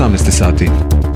18 sati.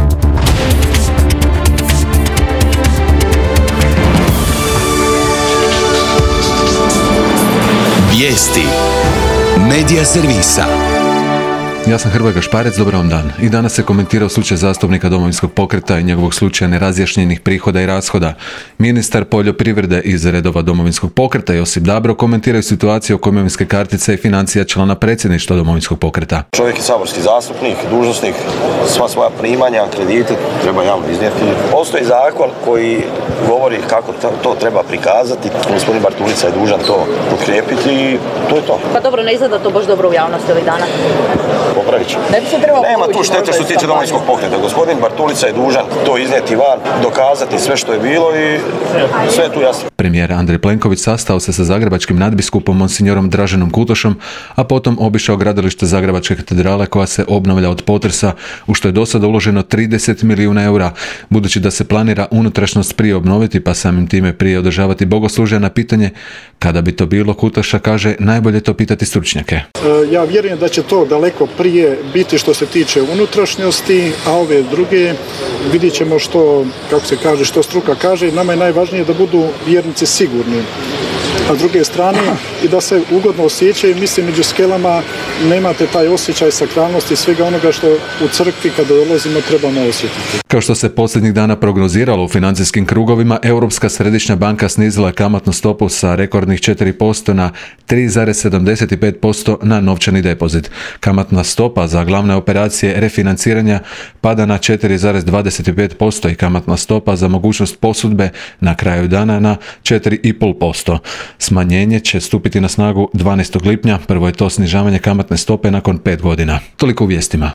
Vijesti Medija servisa. Ja sam Hrvoje Gašparec, dobar vam dan. I danas se komentirao slučaj zastupnika Domovinskog pokreta i njegovog slučaja nerazjašnjenih prihoda i rashoda. Ministar poljoprivrede iz redova Domovinskog pokreta Josip Dabro komentiraju situaciju oko imovinske kartice i financija člana predsjedništva Domovinskog pokreta. Čovjek je saborski zastupnik, dužnosnik, sva svoja primanja, kredite treba javno iznijeti. Postoji zakon koji govori kako to treba prikazati. Gospodin Bartulica je dužan to potkrijepiti i to je to. Pa dobro, ne izgleda to baš dobro u javnosti ovih dana. Popravit ću. Nema tu štete što se tiče Domovinskog pokreta. Gospodin Bartulica je dužan to iznijeti van, dokazati sve što je bilo i sve je tu jasno. Premijer Andrej Plenković sastao se sa zagrebačkim nadbiskupom monsignorom Draženom Kutošom, a potom obišao gradilište Zagrebačke katedrale koja se obnavlja od potresa, u što je do sada uloženo 30 milijuna eura, budući da se planira unutrašnjost prije obnoviti, pa samim time prije održavati bogoslužja. Na pitanje kada bi to bilo, Kutoša kaže najbolje to pitati stručnjake. Ja vjerujem da će to daleko prije biti što se tiče unutrašnjosti, a ove druge vidjet ćemo što, kako se kaže, što struka kaže. Nama je najvažnije da budu vjernici sigurni. A s druge strane i da se ugodno osjećaju, mislim, među skelama nemate taj osjećaj sakralnosti i svega onoga što u crkvi kada dolazimo trebamo osjetiti. Kao što se posljednjih dana prognoziralo u financijskim krugovima, Europska središnja banka snizila kamatnu stopu sa rekordnih 4% na 3,75% na novčani depozit. Kamatna stopa za glavne operacije refinanciranja pada na 4,25% i kamatna stopa za mogućnost posudbe na kraju dana na 4,5%. Smanjenje će stupiti na snagu 12. lipnja, prvo je to snižavanje kamatne stope nakon 5 godina. Toliko u vijestima.